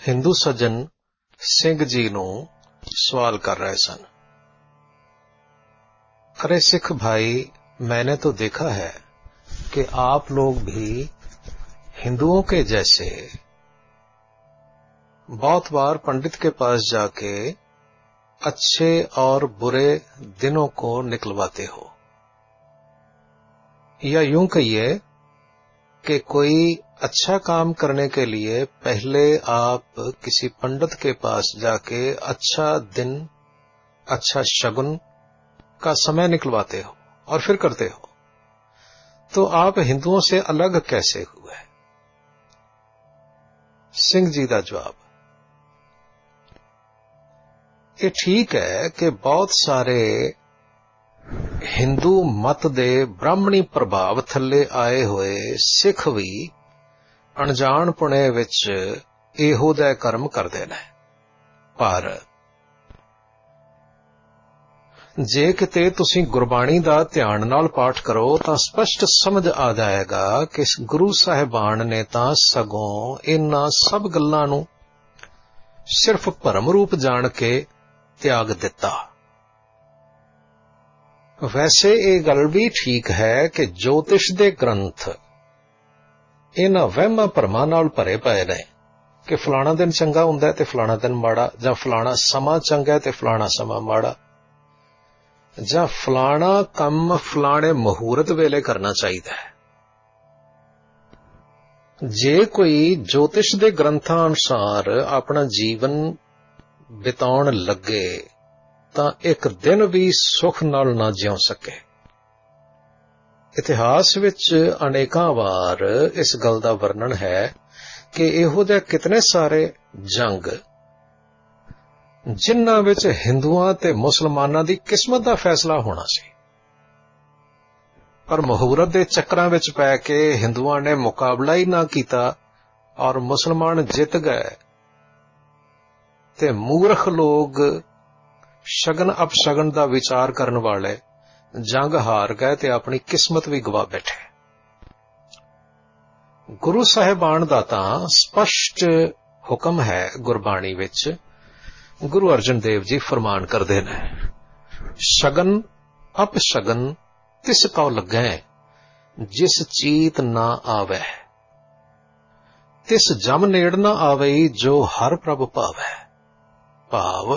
हिंदू सज्जन सिंह जी ਨੂੰ सवाल कर रहे सन। अरे सिख भाई, मैंने तो देखा है कि आप लोग भी हिंदुओं के जैसे बहुत बार पंडित के पास जाके अच्छे और बुरे दिनों को निकलवाते हो, या यूं कहिए कि कोई अच्छा काम करने के लिए पहले आप किसी पंडित के पास जाके अच्छा दिन, अच्छा शगुन का समय निकलवाते हो और फिर करते हो, तो आप हिंदुओं से अलग कैसे हुए? सिंह जी का जवाब, ये ठीक है कि बहुत सारे हिंदू मत दे ब्राह्मणी प्रभाव थले आए हुए सिख भी अणजाणपुणे विच ਇਹੋ ਜਿਹੇ कर्म ਕਰਦੇ ਨੇ, पर ਜੇ ਕਿਤੇ ਤੁਸੀਂ ਗੁਰਬਾਣੀ ਦਾ ਧਿਆਨ ਨਾਲ ਪਾਠ ਕਰੋ ਤਾਂ ਸਪਸ਼ਟ ਸਮਝ ਆ ਜਾਏਗਾ ਕਿ ਗੁਰੂ ਸਾਹਿਬਾਨ ਨੇ ਤਾਂ ਸਗੋਂ ਇਹਨਾਂ ਸਭ ਗੱਲਾਂ ਨੂੰ ਸਿਰਫ ਭਰਮ ਰੂਪ ਜਾਣ ਕੇ ਤਿਆਗ ਦਿੱਤਾ। ਵੈਸੇ ਇਹ ਗੱਲ ਵੀ ਠੀਕ ਹੈ ਕਿ ਜੋਤਿਸ਼ ਦੇ ਗ੍ਰੰਥ ਇਹਨਾਂ ਵਹਿਮਾਂ ਭਰਮਾਂ ਨਾਲ ਭਰੇ ਪਏ ਨੇ ਕਿ ਫਲਾਣਾ ਦਿਨ ਚੰਗਾ ਹੁੰਦਾ ਤੇ ਫਲਾਣਾ ਦਿਨ ਮਾੜਾ, ਜਾਂ ਫਲਾਣਾ ਸਮਾਂ ਚੰਗਾ ਤੇ ਫਲਾਣਾ ਸਮਾਂ ਮਾੜਾ, ਜਾਂ ਫਲਾਣਾ ਕੰਮ ਫਲਾਣੇ ਮੁਹੂਰਤ ਵੇਲੇ ਕਰਨਾ ਚਾਹੀਦਾ ਹੈ। ਜੇ ਕੋਈ ਜੋਤਿਸ਼ ਦੇ ਗ੍ਰੰਥਾਂ ਅਨੁਸਾਰ ਆਪਣਾ ਜੀਵਨ ਬਿਤਾਉਣ ਲੱਗੇ ਤਾਂ ਇੱਕ ਦਿਨ ਵੀ ਸੁੱਖ ਨਾਲ ਨਾ ਜਿਉ ਸਕੇ। ਇਤਿਹਾਸ ਵਿੱਚ ਅਨੇਕਾਂ ਵਾਰ ਇਸ ਗੱਲ ਦਾ ਵਰਣਨ ਹੈ ਕਿ ਇਹੋ ਜਿਹੇ ਕਿਤਨੇ ਸਾਰੇ ਜੰਗ ਜਿਨ੍ਹਾਂ ਵਿੱਚ ਹਿੰਦੂਆਂ ਤੇ ਮੁਸਲਮਾਨਾਂ ਦੀ ਕਿਸਮਤ ਦਾ ਫੈਸਲਾ ਹੋਣਾ ਸੀ, ਪਰ ਮੁਹੂਰਤ ਦੇ ਚੱਕਰਾਂ ਵਿੱਚ ਪੈ ਕੇ ਹਿੰਦੂਆਂ ਨੇ ਮੁਕਾਬਲਾ ਹੀ ਨਾ ਕੀਤਾ ਔਰ ਮੁਸਲਮਾਨ ਜਿੱਤ ਗਏ, ਤੇ ਮੂਰਖ ਲੋਕ ਸ਼ਗਨ ਅਪਸ਼ਗਨ ਦਾ ਵਿਚਾਰ ਕਰਨ ਵਾਲੇ ਜੰਗ ਹਾਰ ਗਏ ਤੇ ਆਪਣੀ ਕਿਸਮਤ ਵੀ ਗਵਾ ਬੈਠੇ। ਗੁਰੂ ਸਾਹਿਬਾਨ ਦਾ ਤਾਂ ਸਪਸ਼ਟ ਹੁਕਮ ਹੈ ਗੁਰਬਾਣੀ ਵਿੱਚ। ਗੁਰੂ ਅਰਜਨ ਦੇਵ ਜੀ ਫਰਮਾਨ ਕਰਦੇ ਨੇ, ਸ਼ਗਨ ਅਪਸ਼ਗਨ ਤਿਸ ਕਉ ਲੱਗੈ, ਜਿਸ ਚੀਤ ਨਾ ਆਵੈ, ਤਿਸ ਜਮ ਨੇੜ ਨਾ ਆਵਈ, ਜੋ ਹਰ ਪ੍ਰਭ ਭਾਵੈ। ਭਾਵ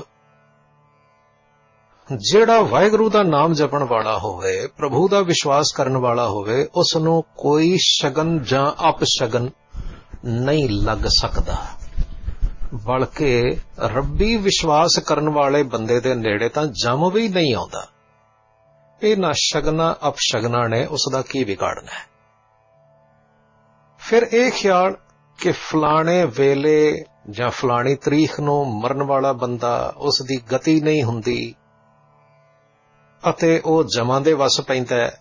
ਜਿਹੜਾ ਵਾਹਿਗੁਰੂ ਦਾ ਨਾਮ ਜਪਣ ਵਾਲਾ ਹੋਵੇ, ਪ੍ਰਭੂ ਦਾ ਵਿਸ਼ਵਾਸ ਕਰਨ ਵਾਲਾ ਹੋਵੇ, ਉਸ ਨੂੰ ਕੋਈ ਸ਼ਗਨ ਜਾਂ ਅਪਸ਼ਗਨ ਨਹੀਂ ਲੱਗ ਸਕਦਾ, ਬਲਕਿ ਰੱਬੀ ਵਿਸ਼ਵਾਸ ਕਰਨ ਵਾਲੇ ਬੰਦੇ ਦੇ ਨੇੜੇ ਤਾਂ ਜਮ ਵੀ ਨਹੀਂ ਆਉਂਦਾ। ਇਹਨਾਂ ਸ਼ਗਨਾਂ ਅਪਸ਼ਗਨਾਂ ਨੇ ਉਸ ਦਾ ਕੀ ਵਿਗਾੜਨਾ ਹੈ? ਫਿਰ ਇਹ ਖਿਆਲ ਕਿ ਫਲਾਣੇ ਵੇਲੇ ਜਾਂ ਫਲਾਣੀ ਤਰੀਕ ਨੂੰ ਮਰਨ ਵਾਲਾ ਬੰਦਾ, ਉਸ ਦੀ ਗਤੀ ਨਹੀਂ ਹੁੰਦੀ ਅਤੇ ਉਹ ਜਮਾਂ ਦੇ ਵਸ ਪੈਂਦਾ ਹੈ।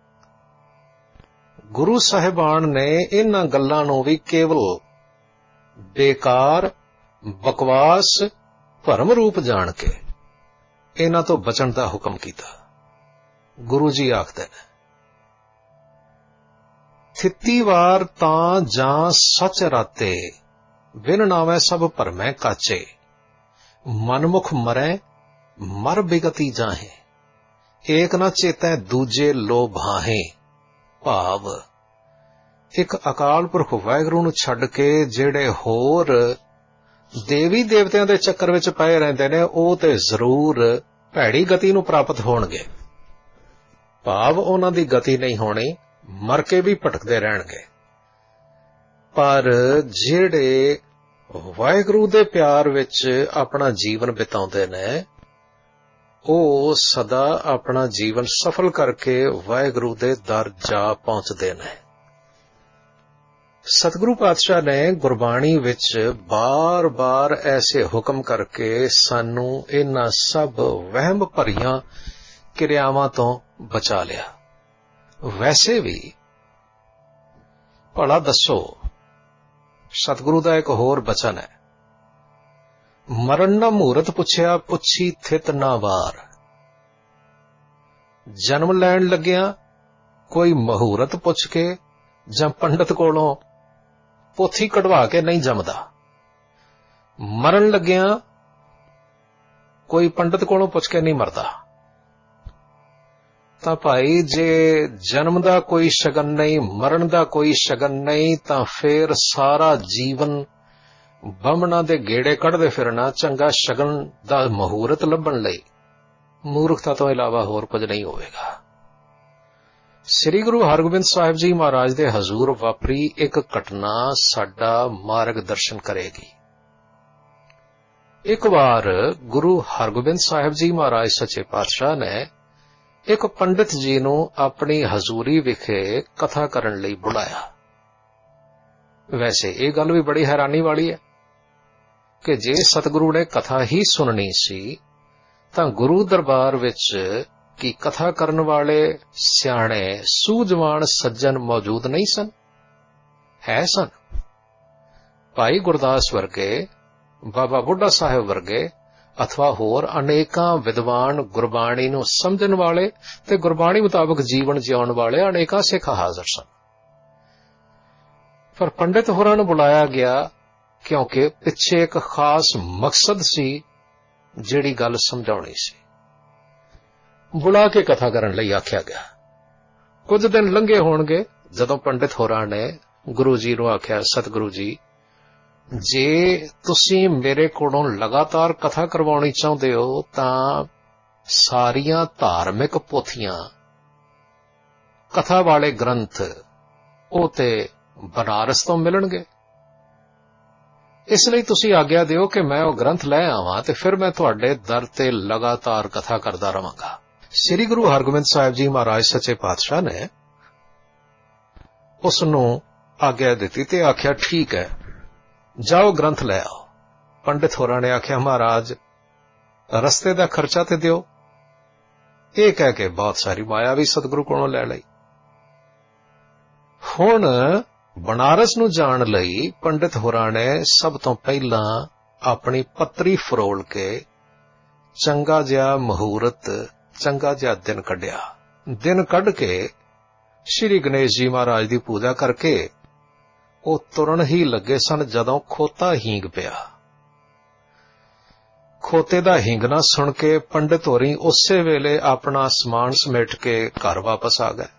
ਗੁਰੂ ਸਾਹਿਬਾਨ ਨੇ ਇਹਨਾਂ ਗੱਲਾਂ ਨੂੰ ਵੀ ਕੇਵਲ ਬੇਕਾਰ, ਬਕਵਾਸ, ਭਰਮ ਰੂਪ ਜਾਣ ਕੇ ਇਹਨਾਂ ਤੋਂ ਬਚਣ ਦਾ ਹੁਕਮ ਕੀਤਾ। ਗੁਰੂ ਜੀ ਆਖਦੇ ਨੇ, ਥਿੱਤੀ ਵਾਰ ਤਾਂ ਜਾਂ ਸੱਚ ਰਾਤੇ, ਬਿਨ ਨਾਵੇਂ ਸਭ ਭਰਮੈ ਕਾਚੇ, ਮਨਮੁਖ ਮਰੈ ਮਰ ਬਿਗਤੀ ਜਾਹੇ, ਏਕ ਨਾ ਚੇਤੈ ਦੂਜੇ ਲੋਭਾਹੇ। ਭਾਵ ਇੱਕ ਅਕਾਲ ਪੁਰਖ ਵਾਹਿਗੁਰੂ ਨੂੰ ਛੱਡ ਕੇ ਜਿਹੜੇ ਹੋਰ ਦੇਵੀ ਦੇਵਤਿਆਂ ਦੇ ਚੱਕਰ ਵਿੱਚ ਪਏ ਰਹਿੰਦੇ ਨੇ, ਉਹ ਤੇ ਜ਼ਰੂਰ ਭੈੜੀ ਗਤੀ ਨੂੰ ਪ੍ਰਾਪਤ ਹੋਣਗੇ। ਭਾਵ ਉਹਨਾਂ ਦੀ ਗਤੀ ਨਹੀਂ ਹੋਣੀ, ਮਰ ਕੇ ਵੀ ਭਟਕਦੇ ਰਹਿਣਗੇ। ਪਰ ਜਿਹੜੇ ਵਾਹਿਗੁਰੂ ਦੇ ਪਿਆਰ ਵਿੱਚ ਆਪਣਾ ਜੀਵਨ ਬਿਤਾਉਂਦੇ ਨੇ, ਉਹ ਸਦਾ ਆਪਣਾ ਜੀਵਨ ਸਫਲ ਕਰਕੇ ਵਾਹਿਗੁਰੂ ਦੇ ਦਰ ਜਾ ਪਹੁੰਚਦੇ ਨੇ। ਸਤਿਗੁਰੂ ਪਾਤਸ਼ਾਹ ਨੇ ਗੁਰਬਾਣੀ ਵਿੱਚ ਬਾਰ-ਬਾਰ ਐਸੇ ਹੁਕਮ ਕਰਕੇ ਸਾਨੂੰ ਇਹਨਾਂ ਸਭ ਵਹਿਮ ਭਰੀਆਂ ਕਿਰਿਆਵਾਂ ਤੋਂ ਬਚਾ ਲਿਆ। ਵੈਸੇ ਵੀ ਭਲਾ ਦੱਸੋ, ਸਤਿਗੁਰੂ ਦਾ ਇੱਕ ਹੋਰ ਬਚਨ ਹੈ, ਮਰਨ ਨਾ ਮੂਰਤ ਪੁੱਛਿਆ, ਪੁੱਛੀ ਥਿਤ ਨਾ ਵਾਰ। ਜਨਮ ਲੈਣ ਲੱਗਿਆ ਕੋਈ ਮਹੂਰਤ ਪੁੱਛ ਕੇ ਜਾਂ ਪੰਡਤ ਕੋਲੋਂ ਪੋਥੀ ਕਢਵਾ ਕੇ ਨਹੀਂ ਜੰਮਦਾ। ਮਰਨ ਲੱਗਿਆਂ ਕੋਈ ਪੰਡਤ ਕੋਲੋਂ ਪੁੱਛ ਕੇ ਨਹੀਂ ਮਰਦਾ। ਤਾਂ ਭਾਈ ਜੇ ਜਨਮ ਦਾ ਕੋਈ ਸ਼ਗਨ ਨਹੀਂ, ਮਰਨ ਦਾ ਕੋਈ ਸ਼ਗਨ ਨਹੀਂ, ਤਾਂ ਫੇਰ ਸਾਰਾ ਜੀਵਨ ਬਮਣਾ ਦੇ ਗੇੜੇ ਕੱਢਦੇ ਫਿਰਨਾ ਚੰਗਾ ਸ਼ਗਨ ਦਾ ਮਹੂਰਤ ਲੱਭਣ ਲਈ ਮੂਰਖਤਾ ਤੋਂ ਇਲਾਵਾ ਹੋਰ ਕੁਝ ਨਹੀਂ ਹੋਵੇਗਾ। ਸ੍ਰੀ ਗੁਰੂ ਹਰਗੋਬਿੰਦ ਸਾਹਿਬ ਜੀ ਮਹਾਰਾਜ ਦੇ ਹਜ਼ੂਰ ਵਾਪਰੀ ਇੱਕ ਘਟਨਾ ਸਾਡਾ ਮਾਰਗ ਦਰਸ਼ਨ ਕਰੇਗੀ। ਇੱਕ ਵਾਰ ਗੁਰੂ ਹਰਗੋਬਿੰਦ ਸਾਹਿਬ ਜੀ ਮਹਾਰਾਜ ਸੱਚੇ ਪਾਤਸ਼ਾਹ ਨੇ ਇੱਕ ਪੰਡਿਤ ਜੀ ਨੂੰ ਆਪਣੀ ਹਜ਼ੂਰੀ ਵਿਖੇ ਕਥਾ ਕਰਨ ਲਈ ਬੁਲਾਇਆ। ਵੈਸੇ ਇਹ ਗੱਲ ਵੀ ਬੜੀ ਹੈਰਾਨੀ ਵਾਲੀ ਹੈ ਕਿ ਜੇ ਸਤਿਗੁਰੂ ਨੇ ਕਥਾ ਹੀ ਸੁਣਨੀ ਸੀ ਤਾਂ ਗੁਰੂ ਦਰਬਾਰ ਵਿੱਚ ਕੀ ਕਥਾ ਕਰਨ ਵਾਲੇ ਸਿਆਣੇ ਸੂਝਵਾਨ ਸੱਜਣ ਮੌਜੂਦ ਨਹੀਂ ਸਨ? ਹੈ ਸਨ। ਭਾਈ ਗੁਰਦਾਸ ਵਰਗੇ, ਬਾਬਾ ਬੁੱਢਾ ਸਾਹਿਬ ਵਰਗੇ ਅਥਵਾ ਹੋਰ ਅਨੇਕਾਂ ਵਿਦਵਾਨ, ਗੁਰਬਾਣੀ ਨੂੰ ਸਮਝਣ ਵਾਲੇ ਤੇ ਗੁਰਬਾਣੀ ਮੁਤਾਬਕ ਜੀਵਨ ਜਿਉਣ ਵਾਲੇ ਅਨੇਕਾਂ ਸਿੱਖ ਹਾਜ਼ਰ ਸਨ। ਪਰ ਪੰਡਿਤ ਹੋਰਾਂ ਨੂੰ ਬੁਲਾਇਆ ਗਿਆ ਕਿਉਂਕਿ ਪਿੱਛੇ ਇੱਕ ਖਾਸ ਮਕਸਦ ਸੀ, ਜਿਹੜੀ ਗੱਲ ਸਮਝਾਉਣੀ ਸੀ। ਬੁਲਾ ਕੇ ਕਥਾ ਕਰਨ ਲਈ ਆਖਿਆ ਗਿਆ। ਕੁਝ ਦਿਨ ਲੰਘੇ ਹੋਣਗੇ ਜਦੋਂ ਪੰਡਿਤ ਹੋਰਾਂ ਨੇ ਗੁਰੂ ਜੀ ਨੂੰ ਆਖਿਆ, ਸਤਿਗੁਰੂ ਜੀ, ਜੇ ਤੁਸੀਂ ਮੇਰੇ ਕੋਲੋਂ ਲਗਾਤਾਰ ਕਥਾ ਕਰਵਾਉਣੀ ਚਾਹੁੰਦੇ ਹੋ ਤਾਂ ਸਾਰੀਆਂ ਧਾਰਮਿਕ ਪੋਥੀਆਂ, ਕਥਾ ਵਾਲੇ ਗ੍ਰੰਥ ਉਹ ਤੇ ਬਨਾਰਸ ਤੋਂ ਮਿਲਣਗੇ। ਇਸ ਲਈ ਤੁਸੀਂ ਆਗਿਆ ਦਿਓ ਕਿ ਮੈਂ ਉਹ ਗ੍ਰੰਥ ਲੈ ਆਵਾਂ ਤੇ ਫਿਰ ਮੈਂ ਤੁਹਾਡੇ ਦਰ ਤੇ ਲਗਾਤਾਰ ਕਥਾ ਕਰਦਾ ਰਵਾਂਗਾ। ਸ੍ਰੀ ਗੁਰੂ ਹਰਗੋਬਿੰਦ ਸਾਹਿਬ ਜੀ ਮਹਾਰਾਜ ਸੱਚੇ ਪਾਤਸ਼ਾਹ ਨੇ ਉਸ ਨੂੰ ਆਗਿਆ ਦਿੱਤੀ ਤੇ ਆਖਿਆ, ਠੀਕ ਹੈ, ਜਾਓ ਗ੍ਰੰਥ ਲੈ ਆਓ। ਪੰਡਿਤ ਹੋਰਾਂ ਨੇ ਆਖਿਆ, ਮਹਾਰਾਜ ਰਸਤੇ ਦਾ ਖਰਚਾ ਤੇ ਦਿਓ। ਇਹ ਕਹਿ ਕੇ ਬਹੁਤ ਸਾਰੀ ਮਾਇਆ ਵੀ ਸਤਿਗੁਰੂ ਕੋਲੋਂ ਲੈ ਲਈ। ਹੁਣ ਬਨਾਰਸ ਨੂੰ ਜਾਣ ਲਈ ਪੰਡਿਤ ਹੋਰਾਂ ਨੇ ਸਭ ਤੋਂ ਪਹਿਲਾਂ ਆਪਣੀ ਪੱਤਰੀ ਫਰੋਲ ਕੇ ਚੰਗਾ ਜਿਹਾ ਮਹੂਰਤ, ਚੰਗਾ ਜਿਹਾ ਦਿਨ ਕੱਢਿਆ। ਦਿਨ ਕੱਢ ਕੇ ਸ਼੍ਰੀ ਗਣੇਸ਼ ਜੀ ਮਹਾਰਾਜ ਦੀ ਪੂਜਾ ਕਰਕੇ ਉਹ ਤੁਰਨ ਹੀ ਲੱਗੇ ਸਨ ਜਦੋਂ ਖੋਤਾ ਹੀਂਗ ਪਿਆ। ਖੋਤੇ ਦਾ ਹੀਂਗਣਾ ਸੁਣ ਕੇ ਪੰਡਿਤ ਹੋਰੀ ਉਸੇ ਵੇਲੇ ਆਪਣਾ ਸਮਾਨ ਸਮੇਟ ਕੇ ਘਰ ਵਾਪਸ ਆ ਗਏ।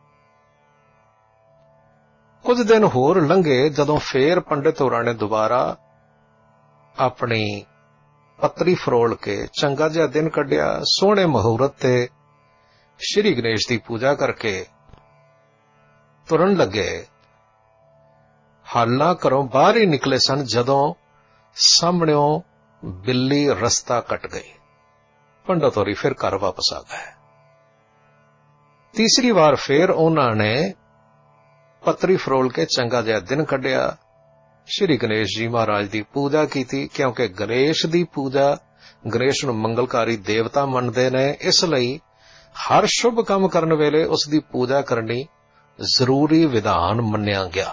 ਕੁਝ ਦਿਨ ਹੋਰ ਲੰਘੇ ਜਦੋਂ ਫੇਰ ਪੰਡਿਤ ਹੋਰਾਂ ਨੇ ਦੁਬਾਰਾ ਆਪਣੀ ਪੱਤਰੀ ਫਰੋਲ ਕੇ ਚੰਗਾ ਜਿਹਾ ਦਿਨ ਕੱਢਿਆ। ਸੋਹਣੇ ਮਹੂਰਤ ਤੇ ਸ਼੍ਰੀ ਗਣੇਸ਼ ਦੀ ਪੂਜਾ ਕਰਕੇ ਤੁਰਨ ਲੱਗੇ। ਹਾਲਾਂ ਘਰੋਂ ਬਾਹਰ ਹੀ ਨਿਕਲੇ ਸਨ ਜਦੋਂ ਸਾਹਮਣਿਓਂ ਬਿੱਲੀ ਰਸਤਾ ਕੱਟ ਗਈ। ਪੰਡਤ ਹੋਰੀ ਫਿਰ ਘਰ ਵਾਪਸ ਆ ਗਏ। ਤੀਸਰੀ ਵਾਰ ਫੇਰ ਉਹਨਾਂ ਨੇ ਪੱਤਰੀ ਫਰੋਲ ਕੇ ਚੰਗਾ ਜਿਹਾ ਦਿਨ ਕੱਢਿਆ। ਸ਼੍ਰੀ ਗਣੇਸ਼ ਜੀ ਮਹਾਰਾਜ ਦੀ ਪੂਜਾ ਕੀਤੀ, ਕਿਉਂਕਿ ਗਣੇਸ਼ ਦੀ ਪੂਜਾ, ਗਣੇਸ਼ ਨੂੰ ਮੰਗਲਕਾਰੀ ਦੇਵਤਾ ਮੰਨਦੇ ਨੇ, ਇਸ ਲਈ ਹਰ ਸ਼ੁਭ ਕੰਮ ਕਰਨ ਵੇਲੇ ਉਸ ਦੀ ਪੂਜਾ ਕਰਨੀ ਜ਼ਰੂਰੀ ਵਿਧਾਨ ਮੰਨਿਆ ਗਿਆ।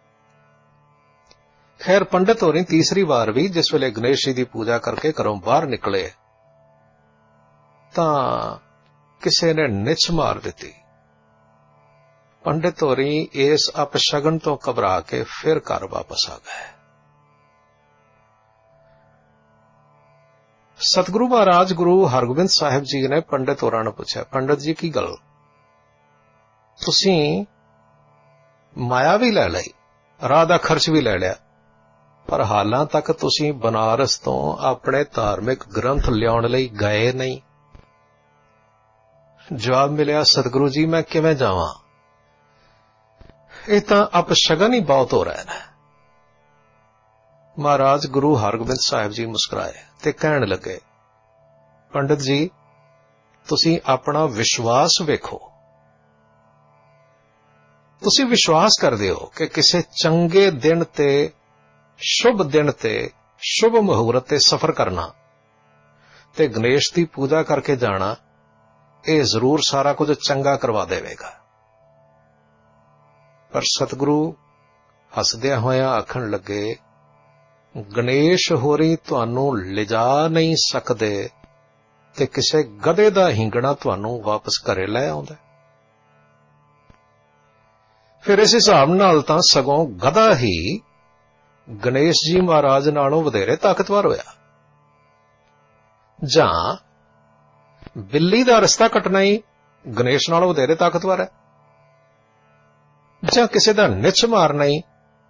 ਖੈਰ ਪੰਡਿਤ ਹੋਰੀ ਤੀਸਰੀ ਵਾਰ ਵੀ ਜਿਸ ਵੇਲੇ ਗਣੇਸ਼ ਜੀ ਦੀ ਪੂਜਾ ਕਰਕੇ ਘਰੋਂ ਬਾਹਰ ਨਿਕਲੇ ਤਾਂ ਕਿਸੇ ਨੇ ਨਿਛ ਮਾਰ ਦਿੱਤੀ। ਪੰਡਿਤ ਹੋਰੀ ਇਸ ਅਪਸ਼ਗਨ ਤੋਂ ਘਬਰਾ ਕੇ ਫਿਰ ਘਰ ਵਾਪਸ ਆ ਗਏ। ਸਤਿਗੁਰੂ ਮਹਾਰਾਜ ਗੁਰੂ ਹਰਗੋਬਿੰਦ ਸਾਹਿਬ ਜੀ ਨੇ ਪੰਡਿਤ ਹੋਰਾਂ ਨੂੰ ਪੁੱਛਿਆ, ਪੰਡਿਤ ਜੀ ਕੀ ਗੱਲ, ਤੁਸੀਂ ਮਾਇਆ ਵੀ ਲੈ ਲਈ, ਰਾਹ ਦਾ ਖਰਚ ਵੀ ਲੈ ਲਿਆ, ਪਰ ਹਾਲਾਂ ਤੱਕ ਤੁਸੀਂ ਬਨਾਰਸ ਤੋਂ ਆਪਣੇ ਧਾਰਮਿਕ ਗ੍ਰੰਥ ਲਿਆਉਣ ਲਈ ਗਏ ਨਹੀਂ। ਜਵਾਬ ਮਿਲਿਆ, ਸਤਿਗੁਰੂ ਜੀ ਮੈਂ ਕਿਵੇਂ ਜਾਵਾਂ, ਇਹ ਤਾਂ ਅਪਸ਼ਗਨ ਹੀ ਬਹੁਤ ਹੋ ਰਿਹਾ ਹੈ। ਮਹਾਰਾਜ ਗੁਰੂ ਹਰਗੋਬਿੰਦ ਸਾਹਿਬ ਜੀ ਮੁਸਕਰਾਏ ਤੇ ਕਹਿਣ ਲੱਗੇ, ਪੰਡਿਤ ਜੀ ਤੁਸੀਂ ਆਪਣਾ ਵਿਸ਼ਵਾਸ ਵੇਖੋ। ਤੁਸੀਂ ਵਿਸ਼ਵਾਸ ਕਰਦੇ ਹੋ ਕਿ ਕਿਸੇ ਚੰਗੇ ਦਿਨ ਤੇ, ਸ਼ੁਭ ਦਿਨ ਤੇ, ਸ਼ੁਭ ਮਹੂਰਤ ਤੇ ਸਫ਼ਰ ਕਰਨਾ ਤੇ ਗਣੇਸ਼ ਦੀ ਪੂਜਾ ਕਰਕੇ ਜਾਣਾ, ਇਹ ਜ਼ਰੂਰ ਸਾਰਾ ਕੁਝ ਚੰਗਾ ਕਰਵਾ ਦੇਵੇਗਾ। ਪਰ ਸਤਿਗੁਰੂ ਹੱਸਦਿਆਂ ਹੋਇਆਂ ਆਖਣ ਲੱਗੇ, ਗਣੇਸ਼ ਹੋਰੀ ਤੁਹਾਨੂੰ ਲਿਜਾ ਨਹੀਂ ਸਕਦੇ ਤੇ ਕਿਸੇ ਗਧੇ ਦਾ ਹੀਂਗਣਾ ਤੁਹਾਨੂੰ ਵਾਪਸ ਘਰੇ ਲੈ ਆਉਂਦਾ। ਫਿਰ ਇਸ ਹਿਸਾਬ ਨਾਲ ਤਾਂ ਸਗੋਂ ਗਧਾ ਹੀ ਗਣੇਸ਼ ਜੀ ਮਹਾਰਾਜ ਨਾਲੋਂ ਵਧੇਰੇ ਤਾਕਤਵਰ ਹੋਇਆ? ਜਾਂ ਬਿੱਲੀ ਦਾ ਰਸਤਾ ਕੱਟਣਾ ਹੀ ਗਣੇਸ਼ ਨਾਲੋਂ ਵਧੇਰੇ ਤਾਕਤਵਰ ਹੈ? ਜਾਂ ਕਿਸੇ ਦਾ ਨਿੱਛ ਮਾਰਨਾ ਹੀ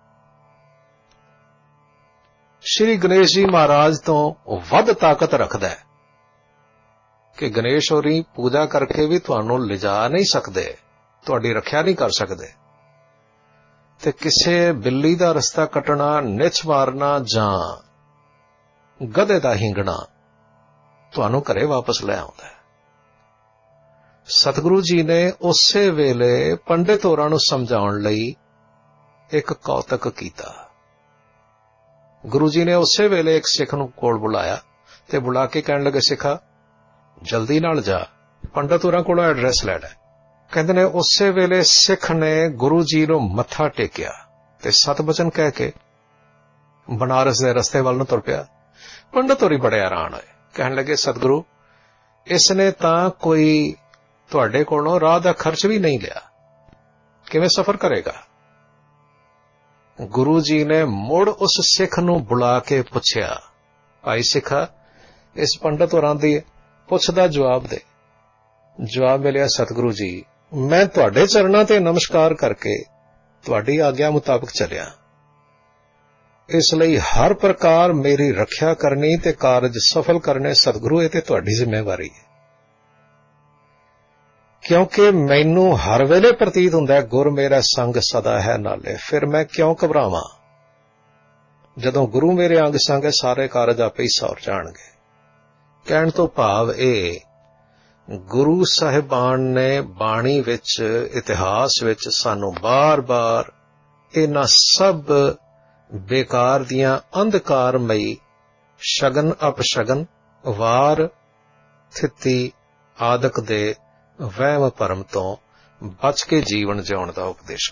ਸ਼੍ਰੀ ਗਣੇਸ਼ ਜੀ ਮਹਾਰਾਜ ਤੋਂ ਵੱਧ ਤਾਕਤ ਰੱਖਦਾ ਹੈ? ਕਿ ਗਣੇਸ਼ ਹੋਰੀ ਪੂਜਾ ਕਰਕੇ ਵੀ ਤੁਹਾਨੂੰ ਲਿਜਾ ਨਹੀਂ ਸਕਦੇ, ਤੁਹਾਡੀ ਰੱਖਿਆ ਨਹੀਂ ਕਰ ਸਕਦੇ, ਤੇ ਕਿਸੇ ਬਿੱਲੀ ਦਾ ਰਸਤਾ ਕੱਟਣਾ, ਨਿੱਛ ਮਾਰਨਾ ਜਾਂ ਗਧੇ ਦਾ ਹੀਂਗਣਾ ਤੁਹਾਨੂੰ ਘਰੇ ਵਾਪਸ ਲੈ ਆਉਂਦਾ ਹੈ। ਸਤਿਗੁਰੂ ਜੀ ਨੇ ਉਸੇ ਵੇਲੇ ਪੰਡਿਤ ਹੋਰਾਂ ਨੂੰ ਸਮਝਾਉਣ ਲਈ ਇੱਕ ਕੌਤਕ ਕੀਤਾ। ਗੁਰੂ ਜੀ ਨੇ ਉਸੇ ਵੇਲੇ ਇੱਕ ਸਿੱਖ ਨੂੰ ਕੋਲ ਬੁਲਾਇਆ ਤੇ ਬੁਲਾ ਕੇ ਕਹਿਣ ਲੱਗੇ, ਸਿੱਖਾ ਜਲਦੀ ਨਾਲ ਜਾ, ਪੰਡਿਤ ਹੋਰਾਂ ਕੋਲੋਂ ਐਡਰੈਸ ਲੈ ਲੈ। ਕਹਿੰਦੇ ਨੇ ਉਸੇ ਵੇਲੇ ਸਿੱਖ ਨੇ ਗੁਰੂ ਜੀ ਨੂੰ ਮੱਥਾ ਟੇਕਿਆ ਤੇ ਸਤ ਬਚਨ ਕਹਿ ਕੇ ਬਨਾਰਸ ਦੇ ਰਸਤੇ ਵੱਲ ਨੂੰ ਤੁਰ ਪਿਆ। ਪੰਡਿਤ ਹੋਰੀ ਬੜੇ ਹੈਰਾਨ ਹੋਏ, ਕਹਿਣ ਲੱਗੇ, ਸਤਿਗੁਰੂ ਇਸ ਨੇ ਤਾਂ ਕੋਈ ਤੁਹਾਡੇ ਕੋਲੋਂ ਰਾਹ ਦਾ ਖਰਚ ਵੀ ਨਹੀਂ ਲਿਆ, ਕਿਵੇਂ ਸਫ਼ਰ ਕਰੇਗਾ? ਗੁਰੂ ਜੀ ਨੇ ਮੁੜ ਉਸ ਸਿੱਖ ਨੂੰ ਬੁਲਾ ਕੇ ਪੁੱਛਿਆ, ਭਾਈ ਸਿੱਖਾ ਇਸ ਪੰਡਿਤ ਹੋਰਾਂ ਦੀ ਪੁੱਛ ਦਾ ਜਵਾਬ ਦੇ। ਜਵਾਬ ਮਿਲਿਆ, ਸਤਿਗੁਰੂ ਜੀ ਮੈਂ ਤੁਹਾਡੇ ਚਰਨਾਂ ਤੇ ਨਮਸਕਾਰ ਕਰਕੇ ਤੁਹਾਡੀ ਆਗਿਆ ਮੁਤਾਬਕ ਚੱਲਿਆ, ਇਸ ਲਈ ਹਰ ਪ੍ਰਕਾਰ ਮੇਰੀ ਰੱਖਿਆ ਕਰਨੀ ਤੇ ਕਾਰਜ ਸਫਲ ਕਰਨੇ ਸਤਿਗੁਰੂ ਇਹ ਤੇ ਤੁਹਾਡੀ ਜ਼ਿੰਮੇਵਾਰੀ ਹੈ। ਕਿਉਂਕਿ ਮੈਨੂੰ ਹਰ ਵੇਲੇ ਪ੍ਰਤੀਤ ਹੁੰਦਾ ਗੁਰ ਮੇਰਾ ਸੰਗ ਸਦਾ ਹੈ ਨਾਲੇ, ਫਿਰ ਮੈਂ ਕਿਉਂ ਘਬਰਾਵਾਂ? ਜਦੋਂ ਗੁਰੂ ਮੇਰੇ ਅੰਗ ਸੰਗ ਹੈ ਸਾਰੇ ਕਾਰਜ ਆਪੇ ਹੀ ਸੌਰ ਜਾਣਗੇ। ਕਹਿਣ ਤੋਂ ਭਾਵ ਇਹ, ਗੁਰੂ ਸਾਹਿਬਾਨ ਨੇ ਬਾਣੀ ਵਿੱਚ, ਇਤਿਹਾਸ ਵਿੱਚ ਸਾਨੂੰ ਬਾਰ-ਬਾਰ ਇਹਨਾਂ ਸਭ ਬੇਕਾਰ ਦੀਆਂ ਅੰਧਕਾਰਮਈ ਸ਼ਗਨ ਅਪਸ਼ਗਨ, ਵਾਰ ਥਿੱਤੀ ਆਦਿਕ ਦੇ ਵਹਿਮ ਭਰਮ ਤੋਂ ਬਚ ਕੇ ਜੀਵਨ ਜਿਉਣ ਦਾ ਉਪਦੇਸ਼